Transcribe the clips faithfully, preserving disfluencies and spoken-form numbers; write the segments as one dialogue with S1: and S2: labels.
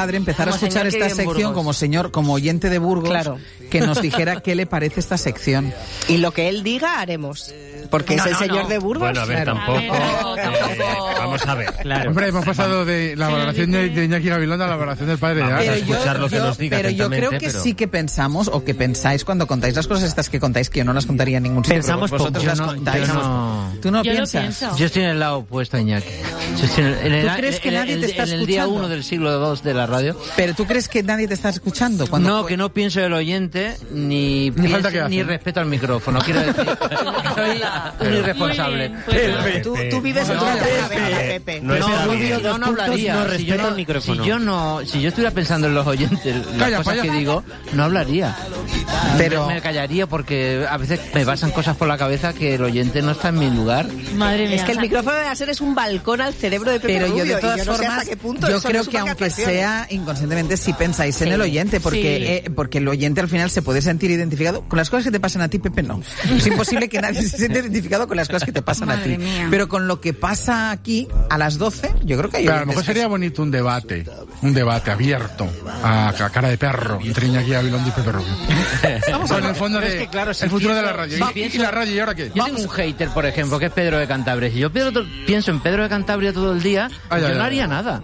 S1: padre empezara
S2: como
S1: a escuchar esta sección como señor, como oyente de Burgos, claro, que nos dijera qué le parece esta sección.
S3: Y lo que él diga haremos. Porque
S4: no,
S3: es el
S4: no,
S3: señor
S4: no.
S3: de Burgos.
S4: Bueno, a ver,
S3: claro.
S4: tampoco. A ver, tampoco. Eh, vamos a ver.
S5: Claro. Hombre, hemos pasado de la valoración de, de Iñaki Gabilondo a la valoración del padre de Ana.
S1: Pero yo, yo, pero yo creo que pero... sí que pensamos, o que pensáis cuando contáis las cosas estas que contáis, que yo no las contaría en ningún sitio.
S6: Pensamos
S1: pero vosotros
S6: poco.
S1: las
S6: Yo no,
S1: contáis.
S6: yo no...
S1: ¿Tú no
S6: yo
S1: piensas?
S6: No yo estoy en el lado opuesto a Iñaki. Yo estoy en el, en el,
S1: ¿Tú crees que
S6: en,
S1: nadie
S6: en,
S1: te está
S6: en
S1: escuchando?
S6: el día uno del siglo dos de la radio.
S1: ¿Pero tú crees que nadie te está escuchando? Cuando
S6: no,
S1: fue...
S6: que no pienso del oyente, ni,
S1: ni,
S6: pienso, ni respeto al micrófono. Quiero decir, soy un irresponsable.
S3: Tú, tú vives en una Pepe.
S6: No, no, no, no, no hablaría.
S7: No
S6: si,
S7: respeto
S6: yo no,
S7: el micrófono.
S6: si yo no, si yo estuviera pensando en los oyentes, las
S5: Calla,
S6: cosas
S5: vaya.
S6: que digo, no hablaría.
S1: Pero
S6: me, me callaría porque a veces me pasan cosas por la cabeza que el oyente no está en mi lugar.
S3: Madre mía. Es que el micrófono de Aser es un balcón al cerebro de Pepe
S1: Pero
S3: Rubio,
S1: yo de todas
S3: y yo no sé
S1: formas,
S3: hasta qué punto
S1: yo
S3: eso
S1: creo
S3: no
S1: que aunque
S3: atracción.
S1: sea inconscientemente, si pensáis
S3: sí.
S1: en el oyente, porque
S3: Sí.
S1: eh, porque el oyente al final se puede sentir identificado con las cosas que te pasan a ti, Pepe, no. Es imposible que nadie se sienta identificado con las cosas que te pasan
S8: Madre
S1: a ti.
S8: mía.
S1: Pero con lo que pasa aquí a las doce, yo creo que hay
S5: Pero a lo
S1: oyentes
S5: mejor sería bonito un debate, un debate abierto, a, a cara de perro, entre Iñaki Gabilondo y Pepe Rubio.
S6: Vamos
S5: Con
S6: a ver,
S5: el fondo
S6: pero
S5: de
S6: es que, claro, si
S5: el futuro
S6: pienso-
S5: de la radio.
S6: si
S5: ¿Y,
S6: pienso-
S5: y la radio, ¿y ahora qué?
S6: Yo tengo un hater, por ejemplo, que es Pedro de Cantabria. Si yo Pedro- pienso en Pedro de Cantabria todo el día,
S5: Ay,
S6: yo
S5: ay,
S6: no
S5: ay.
S6: haría nada.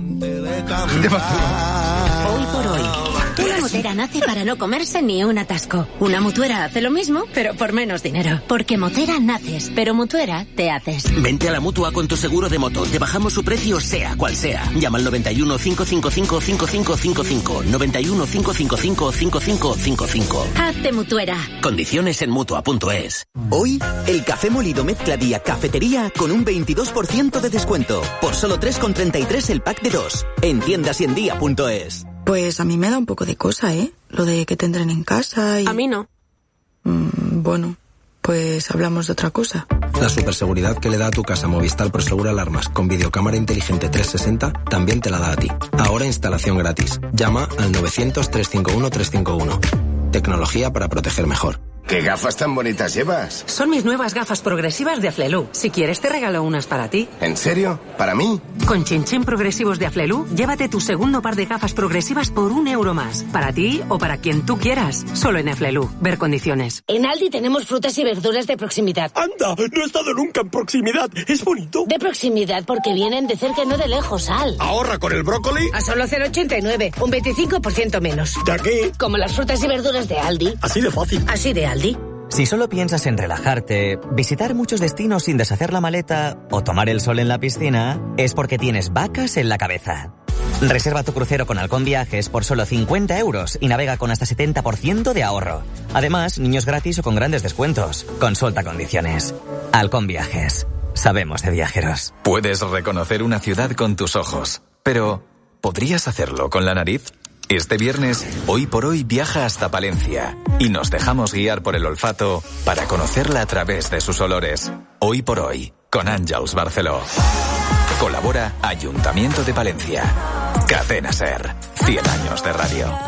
S9: Hoy por hoy. Una Motera nace para no comerse ni un atasco. Una Mutuera hace lo mismo, pero por menos dinero. Porque Motera naces, pero Mutuera te haces.
S10: Vente a la Mutua con tu seguro de moto. Te bajamos su precio sea cual sea. Llama al noventa y uno, cinco cinco cinco, cinco cinco cinco cinco. noventa y uno, cinco cinco cinco, cinco cinco cinco cinco.
S9: Hazte Mutuera.
S10: Condiciones en Mutua punto es.
S11: Hoy, el café molido mezcla día cafetería con un veintidós por ciento de descuento. Por solo tres con treinta y tres el pack de dos. En tiendas y en día punto es.
S12: Pues a mí me da un poco de cosa, ¿eh? Lo de que te entren en casa y...
S13: A mí no.
S12: Mm, bueno, pues hablamos de otra cosa.
S14: La superseguridad que le da a tu casa Movistar Prosegur Alarmas con videocámara inteligente trescientos sesenta también te la da a ti. Ahora instalación gratis. Llama al novecientos, trescientos cincuenta y uno, trescientos cincuenta y uno. Tecnología para proteger mejor.
S15: ¿Qué gafas tan bonitas llevas?
S13: Son mis nuevas gafas progresivas de Aflelu. Si quieres te regalo unas para ti.
S15: ¿En serio? ¿Para mí?
S13: Con chinchín progresivos de Aflelu, llévate tu segundo par de gafas progresivas por un euro más. Para ti o para quien tú quieras. Solo en Aflelu. Ver condiciones.
S16: En Aldi tenemos frutas y verduras de proximidad.
S17: ¡Anda! No he estado nunca en proximidad. Es bonito.
S16: De proximidad porque vienen de cerca y no de lejos, Al.
S17: ¿Ahorra con el brócoli?
S16: A solo cero coma ochenta y nueve. Un veinticinco por ciento menos.
S17: ¿De aquí?
S16: Como las frutas y verduras de Aldi.
S17: Así de fácil.
S16: Así de Aldi.
S18: Si solo piensas en relajarte, visitar muchos destinos sin deshacer la maleta o tomar el sol en la piscina, es porque tienes vacas en la cabeza. Reserva tu crucero con Halcón Viajes por solo cincuenta euros y navega con hasta setenta por ciento de ahorro. Además, niños gratis o con grandes descuentos. Consulta condiciones. Halcón Viajes. Sabemos de viajeros.
S19: Puedes reconocer una ciudad con tus ojos, pero ¿podrías hacerlo con la nariz? Este viernes, Hoy por Hoy viaja hasta Palencia y nos dejamos guiar por el olfato para conocerla a través de sus olores. Hoy por Hoy, con Àngels Barceló. Colabora Ayuntamiento de Palencia. Cadena SER. cien años de radio.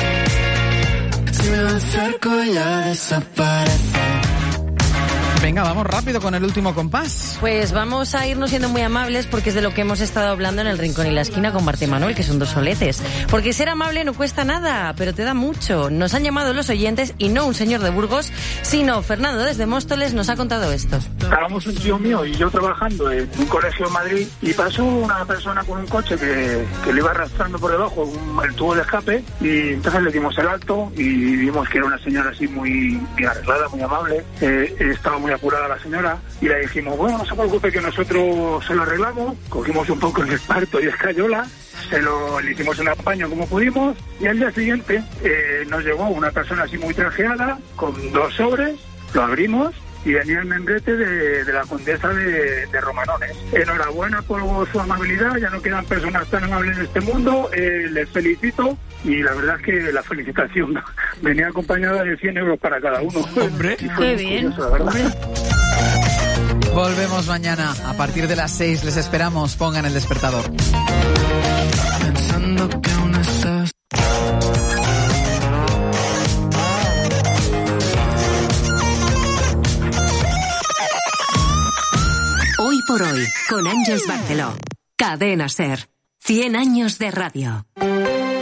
S20: Si me acerco ya desaparece.
S1: Venga, vamos rápido con el último compás.
S2: Pues vamos a irnos siendo muy amables porque es de lo que hemos estado hablando en el Rincón y la Esquina con Marta y Manuel, que son dos soletes. Porque ser amable no cuesta nada, pero te da mucho. Nos han llamado los oyentes y no un señor de Burgos, sino Fernando desde Móstoles nos ha contado esto.
S21: Estábamos un tío mío y yo trabajando en un colegio en Madrid y pasó una persona con un coche que, que le iba arrastrando por debajo un, el tubo de escape y entonces le dimos el alto y vimos que era una señora así muy bien arreglada, muy amable, eh, estaba muy apurada la señora y le dijimos, bueno, no se preocupe que nosotros se lo arreglamos, cogimos un poco de esparto y escayola, se lo le hicimos un apaño como pudimos y al día siguiente eh, nos llegó una persona así muy trajeada con dos sobres, lo abrimos y venía el membrete de, de la condesa de, de Romanones. Enhorabuena por su amabilidad, ya no quedan personas tan amables en este mundo, eh, les felicito y la verdad es que la felicitación venía acompañada de cien euros para cada uno.
S1: Hombre,
S2: qué bien.
S21: Curioso, la verdad.
S1: Volvemos mañana a partir de las seis, les esperamos, pongan el despertador.
S20: Pensando que aún estás.
S13: Hoy por Hoy, con Àngels Barceló. Cadena SER. cien años de radio.